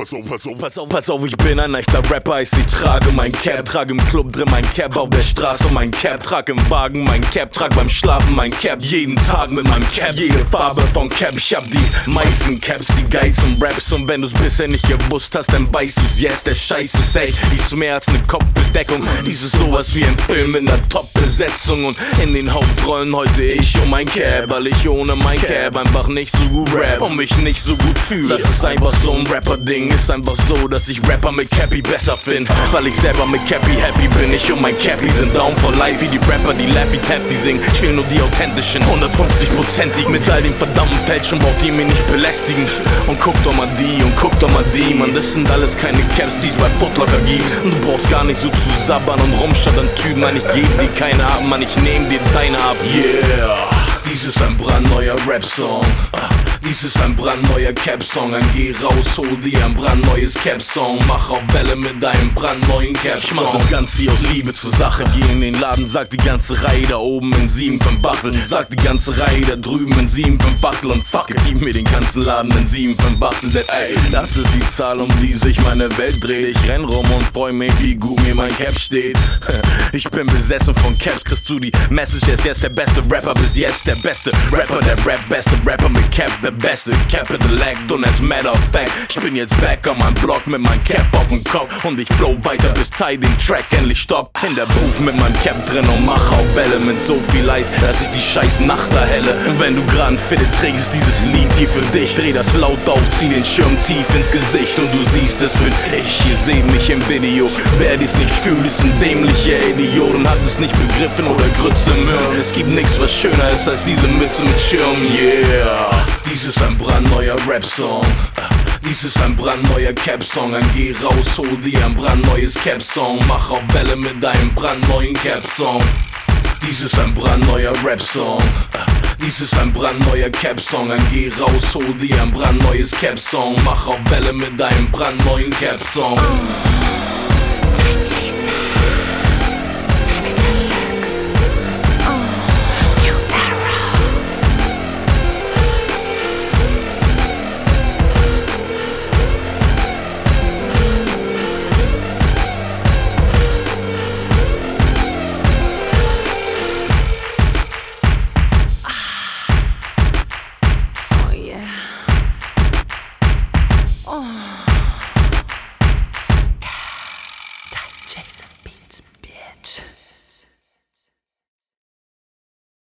pass auf, ich bin ein echter Rapper, ich trage mein Cap, trage im Club drin mein Cap, auf der Straße mein Cap, trage im Wagen mein Cap, trage beim Schlafen mein Cap, jeden Tag mit meinem Cap, jede Farbe von Cap, ich hab die meisten Caps, die geilsten Raps, und wenn du's bisher nicht gewusst hast, dann weißt du's jetzt, der Scheiß ist echt, die ist mehr als ne Kopfbedeckung, dies ist sowas wie ein Film mit ner Top-Besetzung, und in den Hauptrollen heute ich und mein Cap, weil ich ohne mein Cap einfach nicht so gut rap und mich nicht so gut fühle. Das ist einfach so ein Rapper-Ding, ist einfach so, dass ich Rapper mit Cappy besser find, weil ich selber mit Cappy happy bin. Ich und mein Cappy sind down for life, wie die Rapper, die Laffy Taffy singen. Ich will nur die authentischen, 150%ig. Mit all dem verdammten Fälschen braucht ihr mich nicht belästigen. Und guck doch mal die, und guck doch mal die, Mann, das sind alles keine Caps, die's bei Footlocker gibt. Und du brauchst gar nicht so zu sabbern und rumschattern, Typen, Mann, ich geb dir keine ab, Mann, ich nehm dir deine ab. Yeah, dies ist ein brandneuer Rap-Song. Dies ist ein brandneuer Cap-Song, ein geh raus, hol dir ein brandneues Cap-Song, mach auf Welle mit deinem brandneuen Cap-Song. Ich mach das Ganze hier aus Liebe zur Sache, geh in den Laden, sag die ganze Reihe da oben in 7,5 Bachtel, sag die ganze Reihe da drüben in 7,5 Bachtel, und fuck it, gib mir den ganzen Laden in 7,5 Bachtel, denn ey, das ist die Zahl, um die sich meine Welt dreht. Ich renn rum und freu mich, wie gut mir mein Cap steht. Ich bin besessen von Caps, kriegst du die Message, er ist jetzt der beste Rapper bis jetzt, der beste Rapper, der beste Rapper mit Cap, der beste Capital Act, und as matter of fact, ich bin jetzt back an meinem Block mit meinem Cap auf dem Kopf, und ich flow weiter bis Ty den Track endlich stoppt. In der Booth mit meinem Cap drin und mach auf Welle mit so viel Eis, dass ich die scheiß Nacht erhelle. Und wenn du grad Fitte trägst, dieses Lied hier für dich, dreh das laut auf, zieh den Schirm tief ins Gesicht, und du siehst, es bin ich, ihr seht mich im Video. Wer dies nicht fühlt, ist ein dämlicher Idiot und hat es nicht begriffen oder Grütze im Hirn. Es gibt nichts, was schöner ist als diese Mütze mit Schirm, yeah. Dies ist ein brandneuer Rap-Song. Dies ist ein brandneuer Cap-Song, ein geh raus, hol dir ein brandneues Cap-Song, mach auf Welle mit deinem brandneuen Cap-Song. Dies ist ein brandneuer Rap-Song. Dies ist ein brandneuer Cap-Song, ein geh raus, hol dir ein brandneues Cap-Song, mach auf Welle mit deinem brandneuen Cap-Song.